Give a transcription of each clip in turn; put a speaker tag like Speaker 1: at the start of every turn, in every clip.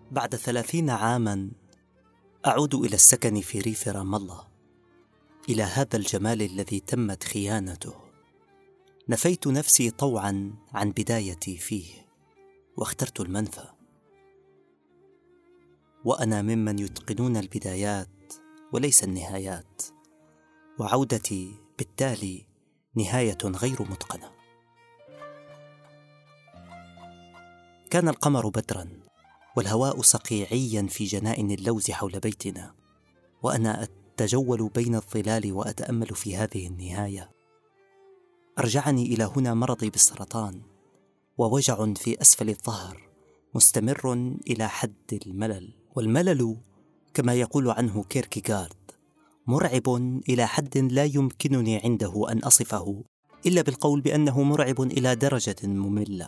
Speaker 1: بعد 30 عاما أعود إلى السكن في ريف رام الله، إلى هذا الجمال الذي تمت خيانته. نفيت نفسي طوعا عن بدايتي فيه واخترت المنفى، وأنا ممن يتقنون البدايات وليس النهايات، وعودتي بالتالي نهاية غير متقنة. كان القمر بدرا والهواء صقيعيا في جنائن اللوز حول بيتنا، وأنا أتجول بين الظلال وأتأمل في هذه النهاية. أرجعني إلى هنا مرضي بالسرطان، ووجع في أسفل الظهر مستمر إلى حد الملل، والملل كما يقول عنه كيركيغارد مرعب إلى حد لا يمكنني عنده أن أصفه إلا بالقول بأنه مرعب إلى درجة مملة.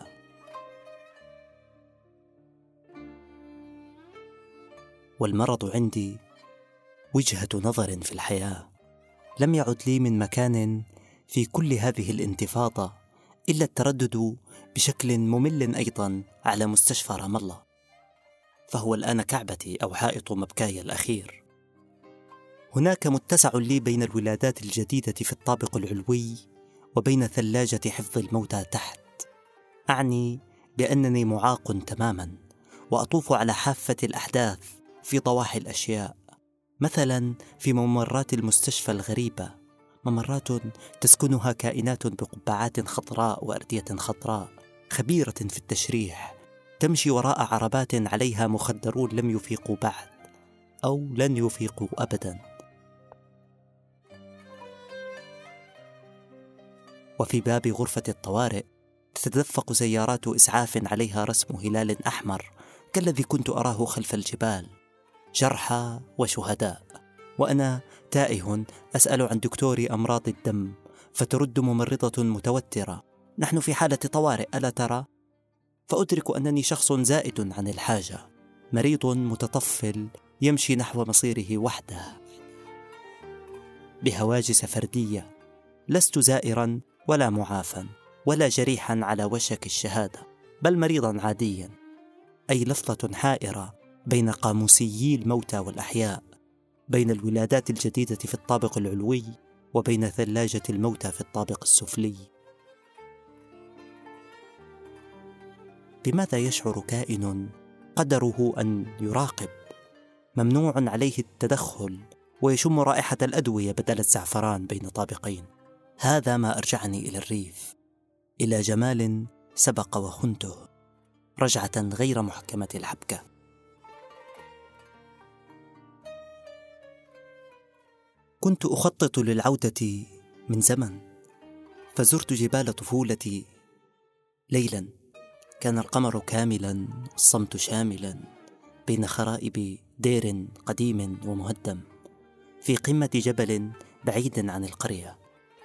Speaker 1: والمرض عندي وجهة نظر في الحياة. لم يعد لي من مكان في كل هذه الانتفاضة إلا التردد بشكل ممل أيضا على مستشفى رام الله، فهو الآن كعبتي أو حائط مبكاي الأخير. هناك متسع لي بين الولادات الجديدة في الطابق العلوي وبين ثلاجة حفظ الموتى تحت. أعني بأنني معاق تماما، وأطوف على حافة الأحداث في ضواحي الأشياء، مثلا في ممرات المستشفى الغريبة، ممرات تسكنها كائنات بقبعات خضراء وأردية خضراء خبيرة في التشريح، تمشي وراء عربات عليها مخدرون لم يفيقوا بعد أو لن يفيقوا أبدا. وفي باب غرفة الطوارئ تتدفق سيارات إسعاف عليها رسم هلال أحمر كالذي كنت أراه خلف الجبال، جرحى وشهداء، وأنا تائه أسأل عن دكتور أمراض الدم، فترد ممرضة متوترة: نحن في حالة طوارئ ألا ترى؟ فأدرك أنني شخص زائد عن الحاجة، مريض متطفل يمشي نحو مصيره وحده بهواجس فردية. لست زائرا ولا معافا ولا جريحا على وشك الشهادة، بل مريضا عاديا، أي لفظة حائرة بين قاموسيي الموتى والأحياء، بين الولادات الجديدة في الطابق العلوي وبين ثلاجة الموتى في الطابق السفلي. بماذا يشعر كائن قدره أن يراقب، ممنوع عليه التدخل، ويشم رائحة الأدوية بدل الزعفران بين طابقين؟ هذا ما أرجعني إلى الريف، إلى جمال سبق وخنته، رجعة غير محكمة الحبكة. كنت أخطط للعودة من زمن، فزرت جبال طفولتي ليلا. كان القمر كاملا والصمت شاملا بين خرائب دير قديم ومهدم في قمة جبل بعيد عن القرية.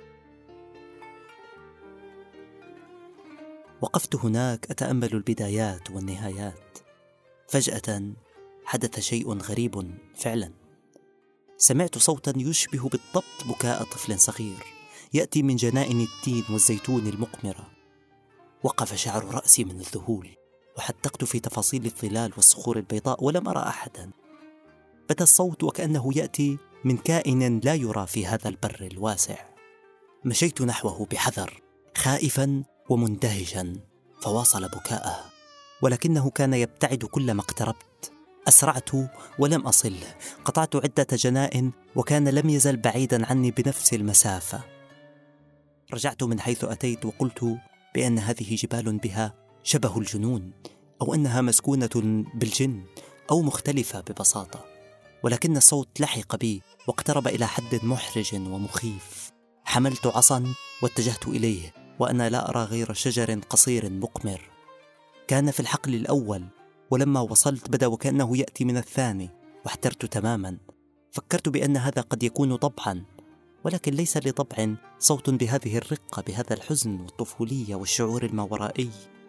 Speaker 1: وقفت هناك أتأمل البدايات والنهايات. فجأة حدث شيء غريب فعلا. سمعت صوتا يشبه بالضبط بكاء طفل صغير يأتي من جنائن التين والزيتون المقمرة. وقف شعر رأسي من الذهول، وحدقت في تفاصيل الظلال والصخور البيضاء ولم أرى أحدا. بدا الصوت وكأنه يأتي من كائن لا يرى في هذا البر الواسع. مشيت نحوه بحذر، خائفا ومندهشا، فواصل بكاءه، ولكنه كان يبتعد كلما اقتربت. أسرعت ولم أصل، قطعت عدة جنائن وكان لم يزل بعيدا عني بنفس المسافة. رجعت من حيث أتيت وقلت بأن هذه جبال بها شبه الجنون، أو أنها مسكونة بالجن، أو مختلفة ببساطة. ولكن الصوت لحق بي واقترب إلى حد محرج ومخيف. حملت عصا واتجهت إليه وأنا لا أرى غير شجر قصير مقمر. كان في الحقل الأول، ولما وصلت بدا وكأنه يأتي من الثاني، واحترت تماما. فكرت بأن هذا قد يكون طبعا، ولكن ليس لطبع صوت بهذه الرقة، بهذا الحزن والطفولية والشعور الماورائي.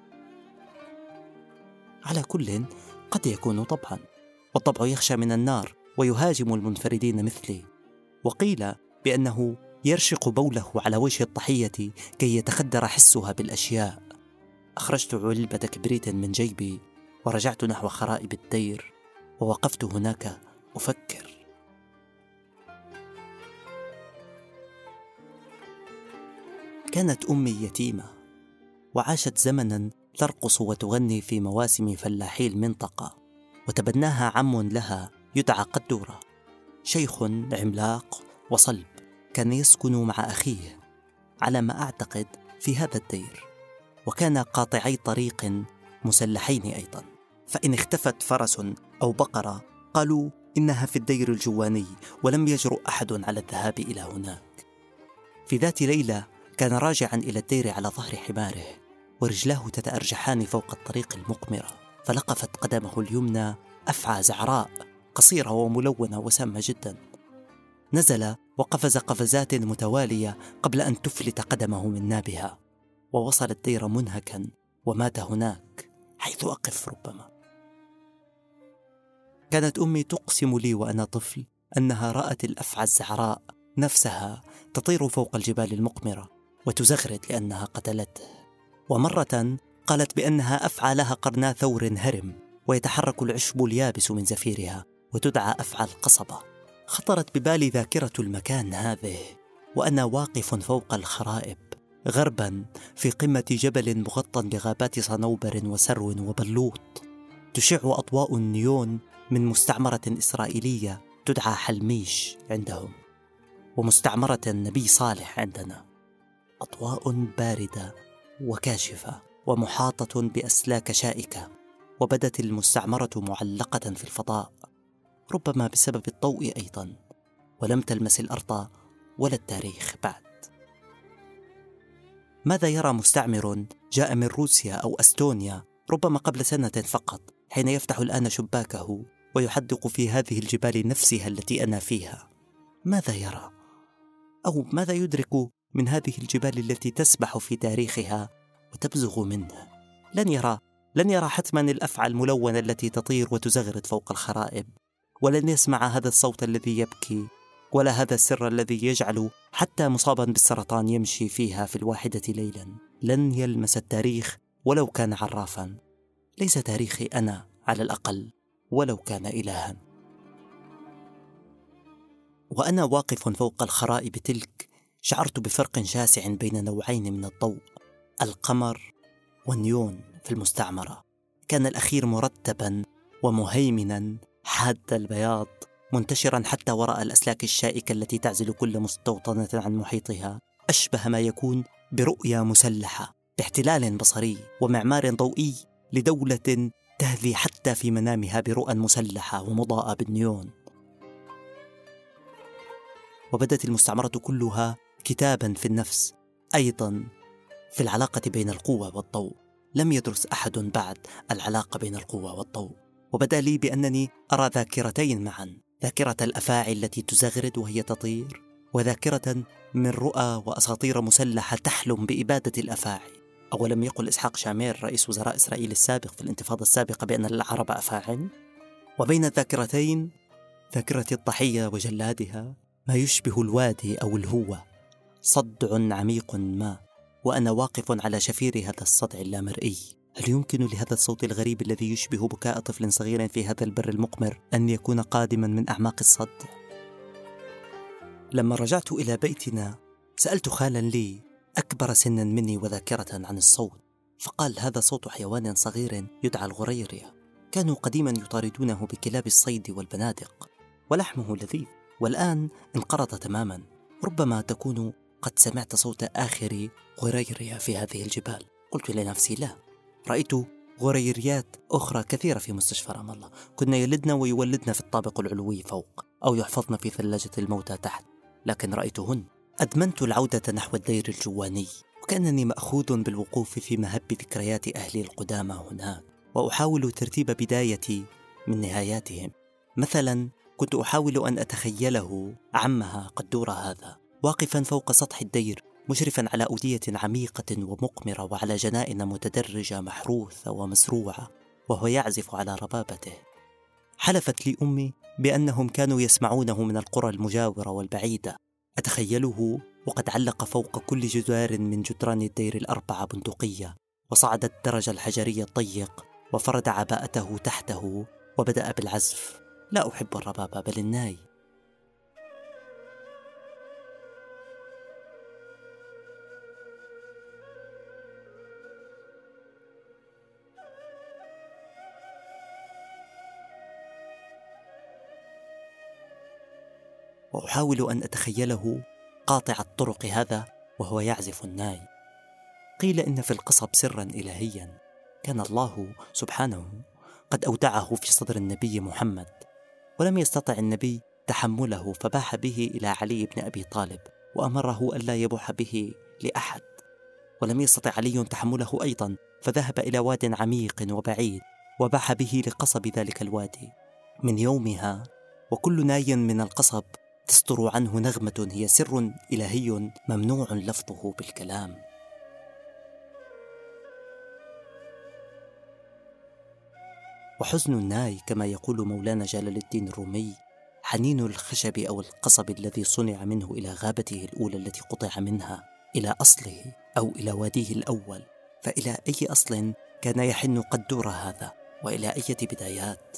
Speaker 1: على كل قد يكون طبعا، والطبع يخشى من النار ويهاجم المنفردين مثلي. وقيل بأنه يرشق بوله على وجه الضحية كي يتخدر حسها بالأشياء. أخرجت علبة كبريت من جيبي ورجعت نحو خرائب الدير، ووقفت هناك أفكر. كانت أمي يتيمة، وعاشت زمنا ترقص وتغني في مواسم فلاحي المنطقة، وتبناها عم لها يدعى قدورة، شيخ عملاق وصلب، كان يسكن مع أخيه على ما أعتقد في هذا الدير، وكان قاطعي طريق مسلحين أيضا، فإن اختفت فرس أو بقرة قالوا إنها في الدير الجواني، ولم يجرؤ أحد على الذهاب إلى هناك. في ذات ليلة كان راجعا إلى الدير على ظهر حماره، ورجلاه تتأرجحان فوق الطريق المقمرة، فلقفت قدمه اليمنى أفعى زعراء قصيرة وملونة وسامة جدا. نزل وقفز قفزات متوالية قبل أن تفلت قدمه من نابها، ووصل الدير منهكا ومات هناك حيث أقف ربما. كانت أمي تقسم لي وأنا طفل أنها رأت الأفعى الزعراء نفسها تطير فوق الجبال المقمرة وتزغرد لأنها قتلته، ومرة قالت بأنها أفعى لها قرنا ثور هرم ويتحرك العشب اليابس من زفيرها وتدعى أفعى القصبة. خطرت ببالي ذاكرة المكان هذه وأنا واقف فوق الخرائب غربا في قمة جبل مغطى بغابات صنوبر وسرو وبلوط، تشع أضواء النيون من مستعمرة إسرائيلية تدعى حلميش عندهم، ومستعمرة النبي صالح عندنا، أضواء باردة وكاشفة ومحاطة بأسلاك شائكة، وبدت المستعمرة معلقة في الفضاء، ربما بسبب الضوء أيضا، ولم تلمس الأرض ولا التاريخ بعد. ماذا يرى مستعمر جاء من روسيا أو أستونيا ربما قبل سنة فقط، حين يفتح الآن شباكه ويحدق في هذه الجبال نفسها التي أنا فيها؟ ماذا يرى؟ أو ماذا يدرك من هذه الجبال التي تسبح في تاريخها وتبزغ منه؟ لن يرى حتما الأفعى الملونة التي تطير وتزغرد فوق الخرائب، ولن يسمع هذا الصوت الذي يبكي، ولا هذا السر الذي يجعل حتى مصابا بالسرطان يمشي فيها في الواحدة ليلا. لن يلمس التاريخ ولو كان عرافا، ليس تاريخي أنا على الأقل ولو كان إلها. وأنا واقف فوق الخرائب تلك شعرت بفرق شاسع بين نوعين من الضوء، القمر والنيون في المستعمرة. كان الأخير مرتبا ومهيمنا حاد البياض، منتشرا حتى وراء الأسلاك الشائكة التي تعزل كل مستوطنة عن محيطها، أشبه ما يكون برؤية مسلحة باحتلال بصري ومعمار ضوئي لدولة تهذي حتى في منامها برؤى مسلحة ومضاءة بالنيون. وبدت المستعمرة كلها كتابا في النفس، أيضا في العلاقة بين القوة والضوء. لم يدرس أحد بعد العلاقة بين القوة والضوء، وبدا لي بأنني أرى ذاكرتين معا، ذاكرة الأفاعي التي تزغرد وهي تطير، وذاكرة من رؤى وأساطير مسلحة تحلم بإبادة الأفاعي. أولم يقل إسحاق شامير رئيس وزراء إسرائيل السابق في الانتفاضة السابقة بأن العرب أفاعل؟ وبين الذاكرتين، ذاكرة الضحية وجلادها، ما يشبه الوادي أو الهوة، صدع عميق ما، وأنا واقف على شفير هذا الصدع اللامرئي. هل يمكن لهذا الصوت الغريب الذي يشبه بكاء طفل صغير في هذا البر المقمر أن يكون قادما من أعماق الصدع؟ لما رجعت إلى بيتنا سألت خالا لي أكبر سنا مني وذاكرة عن الصوت، فقال هذا صوت حيوان صغير يدعى الغريرية، كانوا قديما يطاردونه بكلاب الصيد والبنادق، ولحمه لذيذ، والآن انقرض تماما. ربما تكون قد سمعت صوت آخر غريرية في هذه الجبال. قلت لنفسي لا، رأيت غريريات أخرى كثيرة في مستشفى رام الله، كنا يلدن ويولدن في الطابق العلوي فوق، أو يحفظن في ثلاجة الموتى تحت، لكن رأيتهن. أدمنت العودة نحو الدير الجواني، وكأنني مأخوذ بالوقوف في مهب ذكريات أهلي القدامى هناك، وأحاول ترتيب بدايتي من نهاياتهم. مثلا كنت أحاول أن أتخيله عمها قدورة هذا واقفا فوق سطح الدير، مشرفا على أودية عميقة ومقمرة وعلى جنائن متدرجة محروثة ومزروعة، وهو يعزف على ربابته. حلفت لي أمي بأنهم كانوا يسمعونه من القرى المجاورة والبعيدة. أتخيله وقد علق فوق كل جدار من جدران الدير 4 بندقية، وصعد الدرج الحجري الضيق وفرد عباءته تحته وبدأ بالعزف. لا أحب الربابة بل الناي. وأحاول أن أتخيله قاطع الطرق هذا وهو يعزف الناي. قيل إن في القصب سرا إلهيا كان الله سبحانه قد أودعه في صدر النبي محمد، ولم يستطع النبي تحمله فباح به إلى علي بن أبي طالب وأمره ألا يبوح به لأحد، ولم يستطع علي تحمله أيضا فذهب إلى واد عميق وبعيد وباح به لقصب ذلك الوادي. من يومها وكل ناي من القصب تصدر عنه نغمة هي سر إلهي ممنوع لفظه بالكلام. وحزن الناي كما يقول مولانا جلال الدين الرومي حنين الخشب أو القصب الذي صنع منه إلى غابته الأولى التي قطع منها إلى أصله أو إلى واديه الأول، فإلى أي أصل كان يحن قدور هذا وإلى أي بدايات؟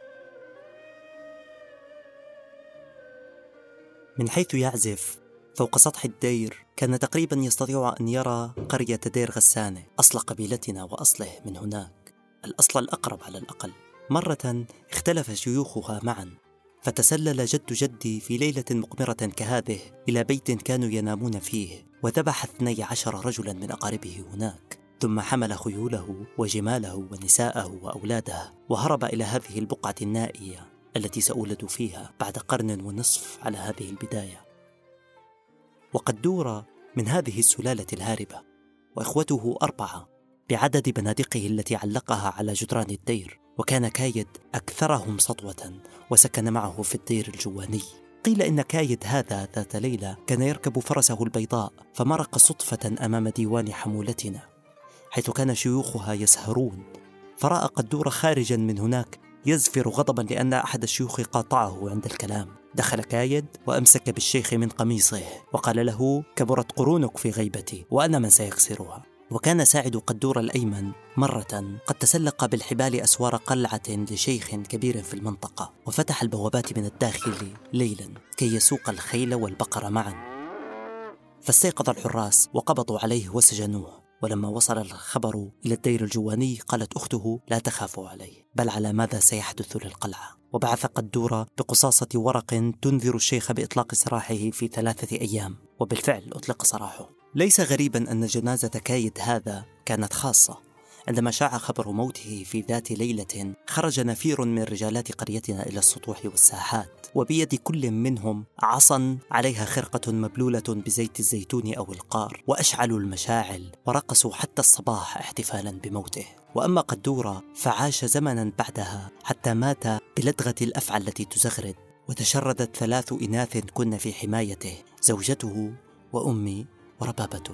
Speaker 1: من حيث يعزف فوق سطح الدير كان تقريبا يستطيع أن يرى قرية دير غسانة أصل قبيلتنا وأصله من هناك، الأصل الأقرب على الأقل. مرة اختلف شيوخها معا فتسلل جد جدي في ليلة مقمرة كهذه إلى بيت كانوا ينامون فيه وذبح 12 رجلا من أقاربه هناك، ثم حمل خيوله وجماله ونساءه وأولاده وهرب إلى هذه البقعة النائية التي سأولد فيها بعد 1.5 قرن على هذه البداية. وقد دور من هذه السلالة الهاربة وإخوته 4 بعدد بنادقه التي علقها على جدران الدير، وكان كايد أكثرهم سطوة وسكن معه في الدير الجواني. قيل إن كايد هذا ذات ليلة كان يركب فرسه البيضاء فمرق صدفة أمام ديوان حمولتنا حيث كان شيوخها يسهرون، فرأى قدور خارجا من هناك يزفر غضبا لأن أحد الشيوخ قاطعه عند الكلام. دخل كايد وأمسك بالشيخ من قميصه وقال له: كبرت قرونك في غيبتي وأنا من سيكسرها. وكان ساعد قدور الأيمن مرة قد تسلق بالحبال أسوار قلعة لشيخ كبير في المنطقة وفتح البوابات من الداخل ليلا كي يسوق الخيل والبقر معا، فاستيقظ الحراس وقبضوا عليه وسجنوه. ولما وصل الخبر إلى الدير الجواني قالت أخته: لا تخافوا عليه، بل على ماذا سيحدث للقلعة. وبعث قدورة بقصاصة ورق تنذر الشيخ بإطلاق سراحه في 3 أيام، وبالفعل أطلق سراحه. ليس غريبا أن جنازة كايد هذا كانت خاصة. عندما شاع خبر موته في ذات ليلة خرج نفير من رجالات قريتنا إلى السطوح والساحات، وبيد كل منهم عصا عليها خرقة مبلولة بزيت الزيتون أو القار، وأشعلوا المشاعل ورقصوا حتى الصباح احتفالا بموته. وأما قدورة فعاش زمنا بعدها حتى مات بلدغة الأفعى التي تزغرد، وتشردت 3 إناث كن في حمايته: زوجته وأمي وربابته.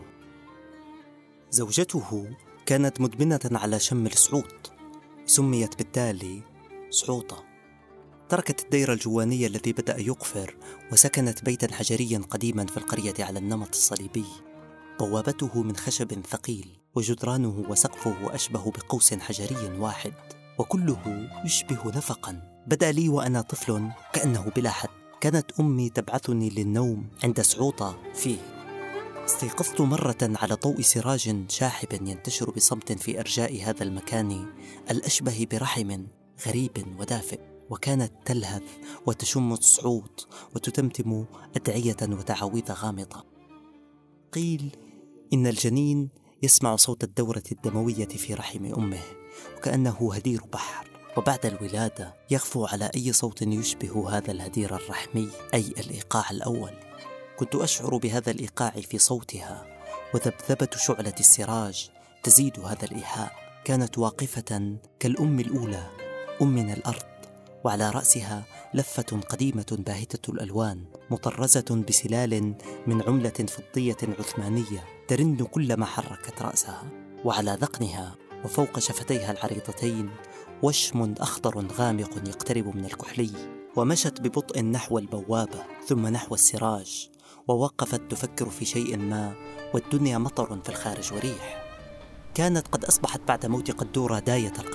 Speaker 1: زوجته كانت مدمنة على شم السعوط، سميت بالتالي سعوطة. تركت الدير الجواني الذي بدأ يقفر وسكنت بيتا حجريا قديما في القرية على النمط الصليبي، بوابته من خشب ثقيل وجدرانه وسقفه أشبه بقوس حجري واحد، وكله يشبه نفقا. بدأ لي وأنا طفل كأنه بلا حد. كانت أمي تبعثني للنوم عند سعوطة فيه. استيقظت مرة على ضوء سراج شاحب ينتشر بصمت في أرجاء هذا المكان الأشبه برحم غريب ودافئ، وكانت تلهث وتشم الصعوط وتتمتم أدعية وتعاويذ غامضة. قيل إن الجنين يسمع صوت الدورة الدموية في رحم أمه وكأنه هدير بحر، وبعد الولادة يغفو على أي صوت يشبه هذا الهدير الرحمي، أي الإيقاع الأول. كنت أشعر بهذا الإيقاع في صوتها، وذبذبة شعلة السراج تزيد هذا الإيحاء. كانت واقفة كالأم الأولى، أمنا الأرض، وعلى رأسها لفة قديمة باهتة الألوان مطرزة بسلال من عملة فضية عثمانية ترن كلما حركت رأسها، وعلى ذقنها وفوق شفتيها العريضتين وشم أخضر غامق يقترب من الكحلي. ومشت ببطء نحو البوابة ثم نحو السراج، ووقفت تفكر في شيء ما، والدنيا مطر في الخارج وريح. كانت قد أصبحت بعد موت قدورة داية القرية،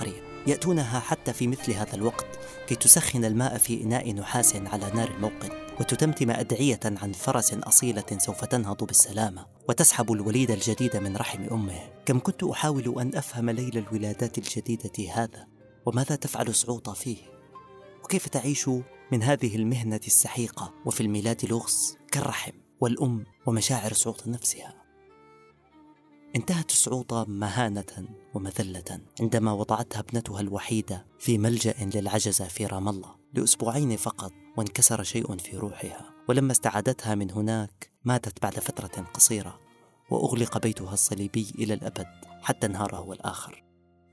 Speaker 1: يأتونها حتى في مثل هذا الوقت كي تسخن الماء في إناء نحاس على نار الموقد، وتتمتم أدعية عن فرس أصيلة سوف تنهض بالسلامة، وتسحب الوليد الجديد من رحم أمه. كم كنت أحاول أن أفهم ليل الولادات الجديدة هذا، وماذا تفعل سعوطة فيه، وكيف تعيش من هذه المهنة السحيقة، وفي الميلاد لغز كالرحم والأم ومشاعر سعوطة نفسها. انتهت سعوطة مهانة ومذلة عندما وضعتها ابنتها الوحيدة في ملجأ للعجزة في رام الله لأسبوعين فقط، وانكسر شيء في روحها، ولما استعادتها من هناك ماتت بعد فترة قصيرة، وأغلق بيتها الصليبي إلى الأبد حتى انهار هو الآخر.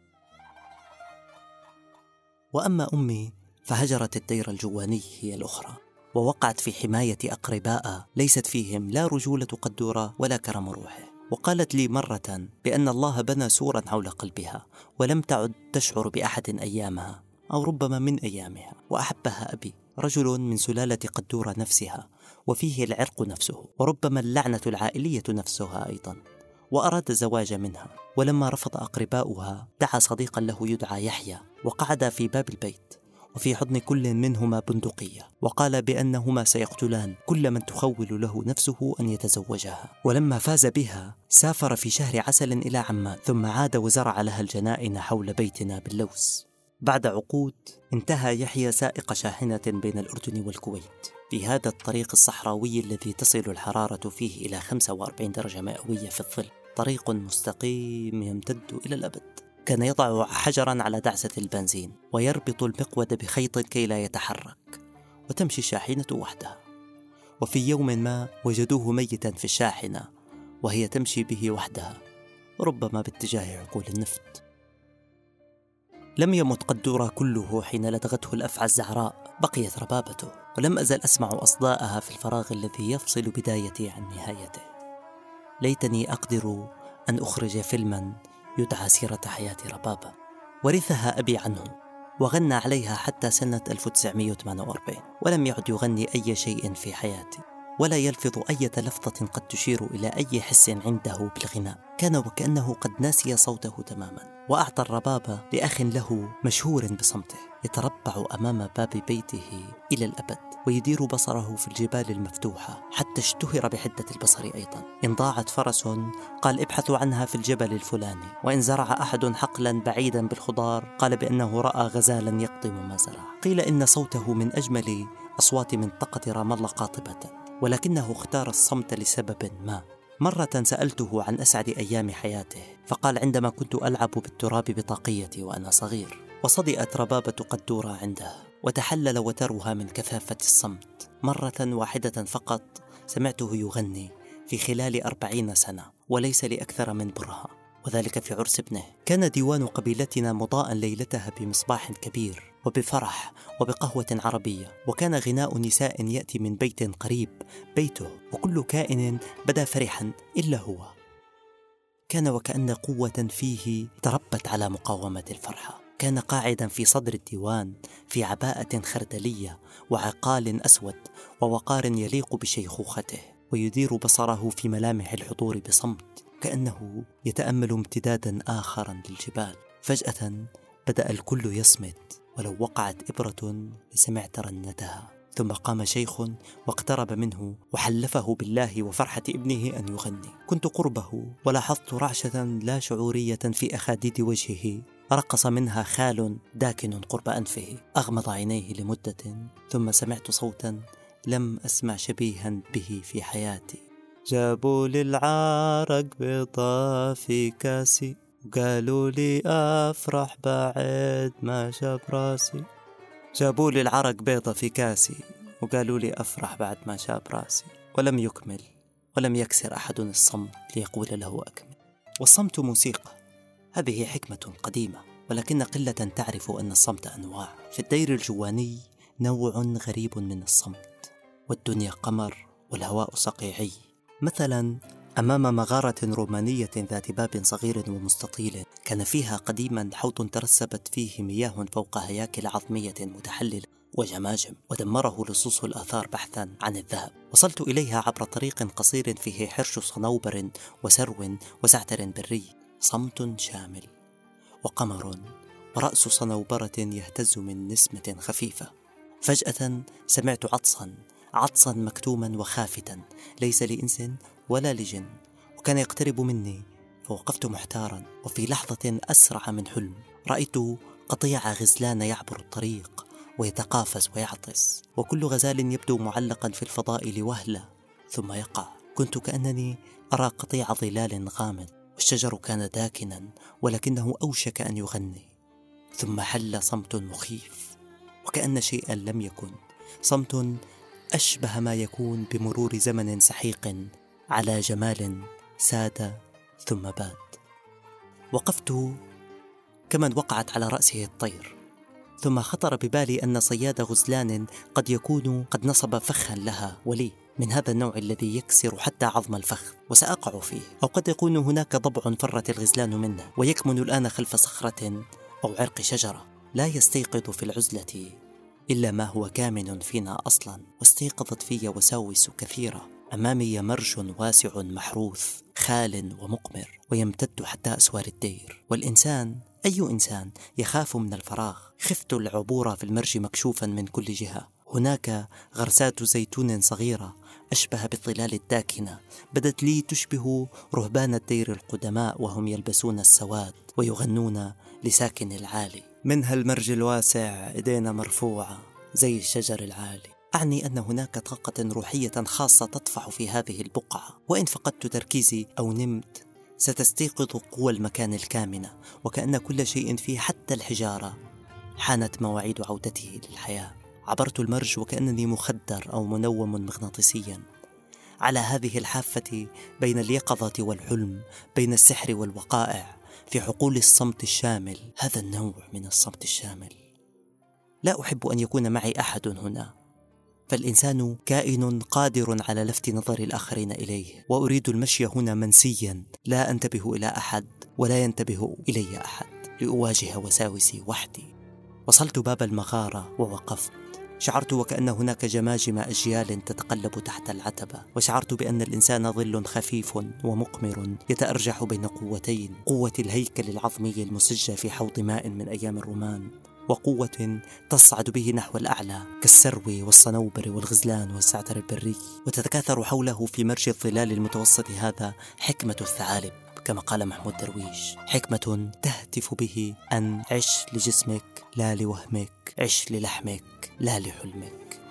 Speaker 1: وأما أمي فهجرت الدير الجواني هي الأخرى، ووقعت في حماية أقرباء ليست فيهم لا رجولة قدورة ولا كرم روحه. وقالت لي مرة بأن الله بنى سورا حول قلبها، ولم تعد تشعر بأحد أيامها، أو ربما من أيامها. وأحبها أبي، رجل من سلالة قدورة نفسها، وفيه العرق نفسه، وربما اللعنة العائلية نفسها أيضا، وأراد الزواج منها. ولما رفض أقرباؤها دعا صديقا له يدعى يحيى، وقعد في باب البيت، وفي حضن كل منهما بندقية، وقال بأنهما سيقتلان كل من تخول له نفسه أن يتزوجها. ولما فاز بها سافر في شهر عسل إلى عمان، ثم عاد وزرع لها الجنائن حول بيتنا باللوز. بعد عقود انتهى يحيى سائق شاحنة بين الأردن والكويت في هذا الطريق الصحراوي الذي تصل الحرارة فيه إلى 45 درجة مئوية في الظل، طريق مستقيم يمتد إلى الأبد. كان يضع حجرا على دعسة البنزين ويربط المقود بخيط كي لا يتحرك، وتمشي الشاحنة وحدها. وفي يوم ما وجدوه ميتا في الشاحنة وهي تمشي به وحدها، ربما باتجاه عقول النفط. لم يمت قدورة كله حين لدغته الأفعى الزعراء، بقيت ربابته، ولم أزل أسمع أصداءها في الفراغ الذي يفصل بدايتي عن نهايته. ليتني أقدر أن أخرج فيلما يدعى سيرة حياة ربابة. ورثها أبي عنه، وغنى عليها حتى سنة 1948، ولم يعد يغني أي شيء في حياتي، ولا يلفظ أي لفظة قد تشير إلى أي حس عنده بالغناء. كان وكأنه قد ناسي صوته تماما. وأعطى الربابة لأخ له مشهور بصمته، يتربع أمام باب بيته إلى الأبد، ويدير بصره في الجبال المفتوحة، حتى اشتهر بحدة البصر أيضا. إن ضاعت فرس قال ابحثوا عنها في الجبل الفلاني، وإن زرع أحد حقلا بعيدا بالخضار قال بأنه رأى غزالا يقطم ما زرع. قيل إن صوته من أجمل أصوات منطقة رام الله قاطبة، ولكنه اختار الصمت لسبب ما. مرة سألته عن أسعد أيام حياته، فقال عندما كنت ألعب بالتراب بطاقيتي وأنا صغير. وصدئت ربابة قدورة عنده، وتحلل وترها من كثافة الصمت. مرة واحدة فقط سمعته يغني في خلال 40 سنة، وليس لأكثر من برهة، وذلك في عرس ابنه. كان ديوان قبيلتنا مضاء ليلتها بمصباح كبير وبفرح وبقهوة عربية، وكان غناء نساء يأتي من بيت قريب بيته، وكل كائن بدا فرحا إلا هو. كان وكأن قوة فيه تربت على مقاومة الفرحة. كان قاعدا في صدر الديوان في عباءة خردلية وعقال أسود ووقار يليق بشيخوخته، ويدير بصره في ملامح الحضور بصمت، كأنه يتأمل امتدادا آخرا للجبال. فجأة بدأ الكل يصمت، ولو وقعت إبرة لسمعت رنتها. ثم قام شيخ واقترب منه وحلفه بالله وفرحة ابنه أن يغني. كنت قربه ولاحظت رعشة لا شعورية في أخاديد وجهه، رقص منها خال داكن قرب أنفه. أغمض عينيه لمدة، ثم سمعت صوتا لم أسمع شبيها به في حياتي. جابوا لي العرق بيضا في كاسي، قالوا لي أفرح بعد ما شاب راسي. جابوا لي العرق بيضة في كاسي، وقالوا لي أفرح بعد ما شاب راسي. ولم يكمل، ولم يكسر أحد الصمت ليقول له أكمل. والصمت موسيقى، هذه حكمة قديمة، ولكن قلة تعرف أن الصمت أنواع. في الدير الجواني نوع غريب من الصمت، والدنيا قمر والهواء صقيعي. مثلا أمام مغارة رومانية ذات باب صغير ومستطيل، كان فيها قديما حوض ترسبت فيه مياه فوق هياكل عظمية متحللة وجماجم، ودمره لصوص الآثار بحثا عن الذهب. وصلت إليها عبر طريق قصير فيه حرش صنوبر وسرو وزعتر بري. صمت شامل، وقمر ورأس صنوبرة يهتز من نسمة خفيفة. فجأة سمعت عطسا مكتوما وخافتا، ليس لإنس ولا لجن، وكان يقترب مني، فوقفت محتارا. وفي لحظة أسرع من حلم رأيت قطيع غزلان يعبر الطريق ويتقافز ويعطس، وكل غزال يبدو معلقا في الفضاء لوهلة ثم يقع. كنت كأنني أرى قطيع ظلال غامض، والشجر كان داكنا ولكنه أوشك أن يغني. ثم حل صمت مخيف، وكأن شيئا لم يكن، صمت أشبه ما يكون بمرور زمن سحيق على جمال ساد ثم باد. وقفت كمن وقعت على رأسه الطير، ثم خطر ببالي أن صياد غزلان قد يكون قد نصب فخا لها ولي، من هذا النوع الذي يكسر حتى عظم الفخذ، وسأقع فيه. أو قد يكون هناك ضبع فرت الغزلان منه ويكمن الآن خلف صخرة أو عرق شجرة. لا يستيقظ في العزلة إلا ما هو كامن فينا أصلا. واستيقظت في وساوس كثيرة. أمامي مرج واسع محروث خال ومقمر، ويمتد حتى أسوار الدير. والإنسان، أي إنسان، يخاف من الفراغ. خفت العبور في المرج مكشوفا من كل جهة. هناك غرسات زيتون صغيرة أشبه بالظلال الداكنة، بدت لي تشبه رهبان الدير القدماء وهم يلبسون السواد ويغنون لساكن العالي. منها المرج الواسع إيدينا مرفوعة زي الشجر العالي. أعني أن هناك طاقة روحية خاصة تطفح في هذه البقعة، وإن فقدت تركيزي أو نمت ستستيقظ قوى المكان الكامنة، وكأن كل شيء فيه حتى الحجارة حانت مواعيد عودته للحياة. عبرت المرج وكأنني مخدر أو منوم مغناطيسيا على هذه الحافة بين اليقظة والحلم، بين السحر والوقائع، في حقول الصمت الشامل. هذا النوع من الصمت الشامل لا أحب أن يكون معي أحد هنا، فالإنسان كائن قادر على لفت نظر الآخرين إليه، وأريد المشي هنا منسيا، لا أنتبه إلى أحد ولا ينتبه إلي أحد، لأواجه وساوسي وحدي. وصلت باب المغارة ووقفت. شعرت وكأن هناك جماجم أجيال تتقلب تحت العتبة، وشعرت بأن الإنسان ظل خفيف ومقمر يتأرجح بين قوتين: قوة الهيكل العظمي المسجى في حوض ماء من أيام الرومان، وقوة تصعد به نحو الأعلى كالسرو والصنوبر والغزلان والزعتر البري. وتتكاثر حوله في مرج الظلال المتوسط هذا حكمة الثعالب، كما قال محمود درويش: حكمة تهتف به أن عش لجسمك لا لوهمك، عش للحمك لا لحلمك.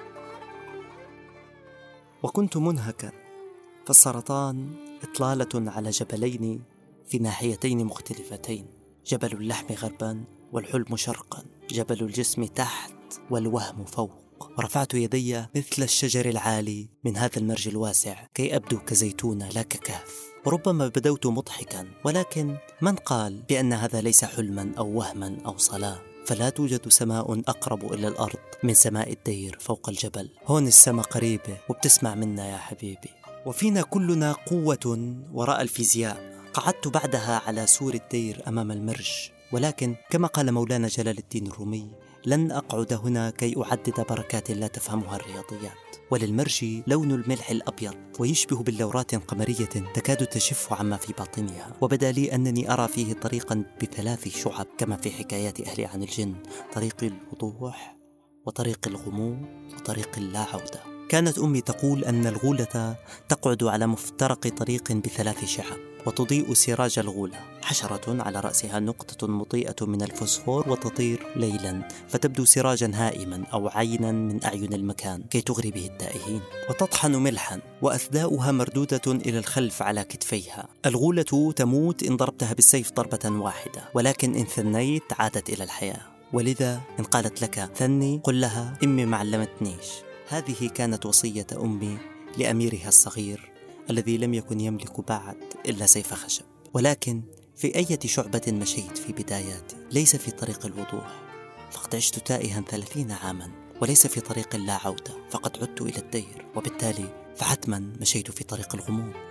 Speaker 1: وكنت منهكا، فالسرطان إطلالة على جبلين في ناحيتين مختلفتين: جبل اللحم غربا والحلم شرقا، جبل الجسم تحت والوهم فوق. ورفعت يدي مثل الشجر العالي من هذا المرج الواسع كي أبدو كزيتونة لا ككهف. وربما بدوت مضحكا، ولكن من قال بأن هذا ليس حلما أو وهما أو صلاة؟ فلا توجد سماء أقرب إلى الأرض من سماء الدير فوق الجبل. هون السماء قريبة وبتسمع منا يا حبيبي. وفينا كلنا قوة وراء الفيزياء. قعدت بعدها على سور الدير أمام المرج، ولكن كما قال مولانا جلال الدين الرومي: لن أقعد هنا كي أعدد بركات لا تفهمها الرياضيات. وللمرج لون الملح الأبيض، ويشبه بلورات قمرية تكاد تشف عما في باطنها. وبدا لي أنني أرى فيه طريقا ب3 شعب، كما في حكايات أهلي عن الجن: طريق الوضوح وطريق الغموض وطريق اللا عودة. كانت أمي تقول أن الغولة تقعد على مفترق طريق ب3 شعب، وتضيء سراج الغولة حشرة على رأسها نقطة مضيئة من الفوسفور، وتطير ليلا فتبدو سراجا هائما أو عينا من أعين المكان كي تغري به التائهين. وتطحن ملحا وأثداؤها مردودة إلى الخلف على كتفيها. الغولة تموت إن ضربتها بالسيف ضربة واحدة، ولكن إن ثنيت عادت إلى الحياة. ولذا إن قالت لك ثني قل لها: أمي معلمتنيش. هذه كانت وصية أمي لأميرها الصغير الذي لم يكن يملك بعد إلا سيف خشب. ولكن في أي شعبة مشيت في بداياتي؟ ليس في طريق الوضوح، فقد عشت تائها 30 عاما، وليس في طريق لا عودة، فقد عدت إلى الدير، وبالتالي فحتما مشيت في طريق الغموض.